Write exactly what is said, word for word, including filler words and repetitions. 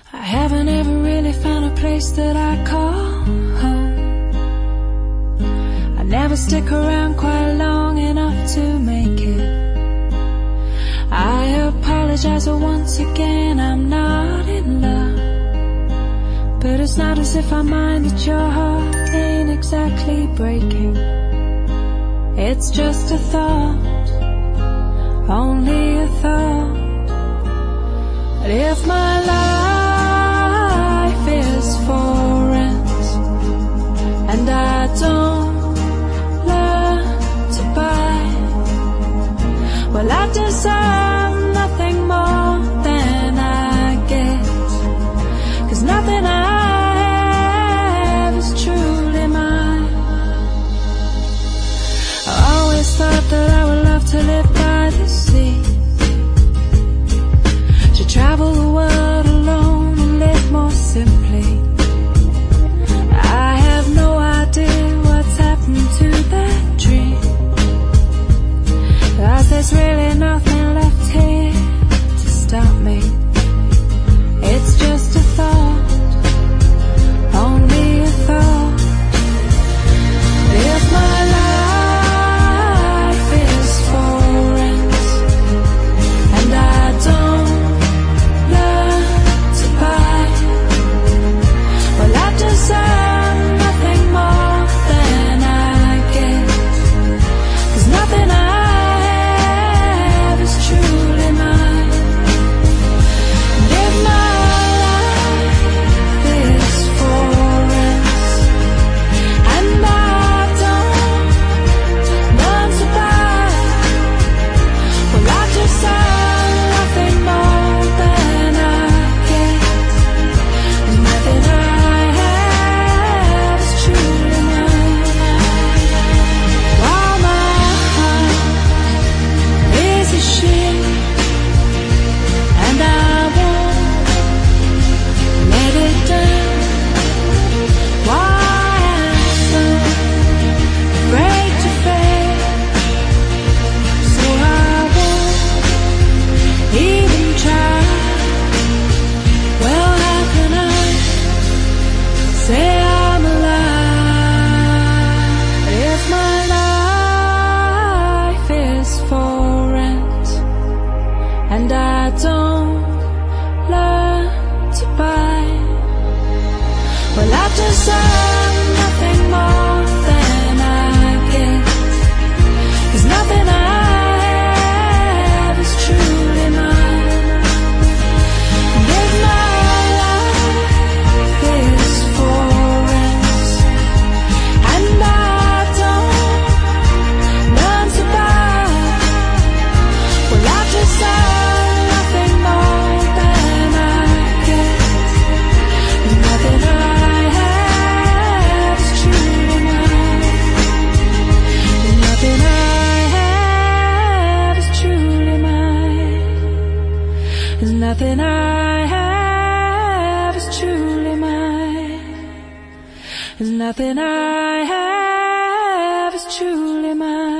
I haven't ever really found a place that I call home. I never stick around quite long enough to make it. I apologize, but once again I'm not in love. But it's not as if I mind that your heart ain't exactly breaking. It's just a thought, only a thought. But if my life is for rent and I don't learn to buy, well, I deserve nothing more than I get, 'cause nothing I have is truly mine. I always thought that I would love to live by the sea, to travel the world alone and live more simply. I have no idea what's happened to that dream, 'cause there's really nothing left here to stop me. It's just a thought, only a thought. If my life is for rent and I don't learn to buy, well, I deserve nothing more than I get, 'cause nothing I have is truly mine. And if my life is for rent and I don't learn to buy, well, I deserve nothing more than I get, 'cause nothing I have is truly mine. While my heart is a ship and I won't let it down, why I'm so afraid to fail, so I won't even try. Well, how can I say I'm alive if my life is for rent and I don't learn to buy? Well, I deserve nothing more than I get, 'cause nothing I have is truly mine. And if my life is for rent and I don't learn to buy, well, I deserve nothing more than I get, and nothing I have is truly mine. And nothing I have is truly mine. And nothing I have is truly mine. And nothing I have is truly mine.